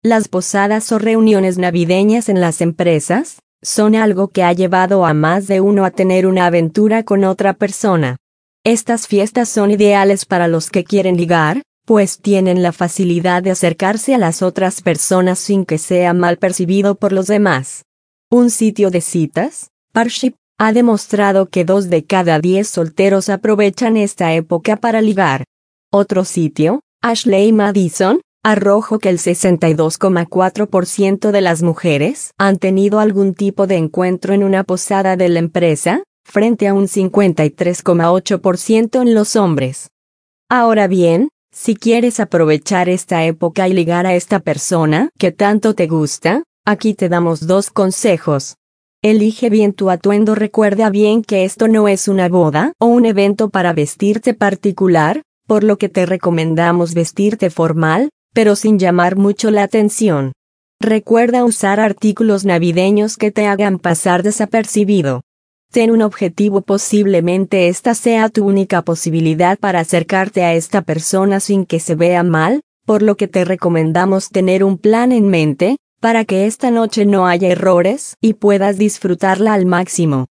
Las posadas o reuniones navideñas en las empresas son algo que ha llevado a más de uno a tener una aventura con otra persona. Estas fiestas son ideales para los que quieren ligar, pues tienen la facilidad de acercarse a las otras personas sin que sea mal percibido por los demás. Un sitio de citas, Parship, ha demostrado que 2 de cada 10 solteros aprovechan esta época para ligar. Otro sitio, Ashley Madison, arrojó que el 62,4% de las mujeres han tenido algún tipo de encuentro en una posada de la empresa, frente a un 53,8% en los hombres. Ahora bien, si quieres aprovechar esta época y ligar a esta persona que tanto te gusta, aquí te damos 2 consejos. Elige bien tu atuendo. Recuerda bien que esto no es una boda o un evento para vestirte particular, por lo que te recomendamos vestirte formal, pero sin llamar mucho la atención. Recuerda usar artículos navideños que te hagan pasar desapercibido. Ten un objetivo. Posiblemente esta sea tu única posibilidad para acercarte a esta persona sin que se vea mal, por lo que te recomendamos tener un plan en mente, para que esta noche no haya errores y puedas disfrutarla al máximo.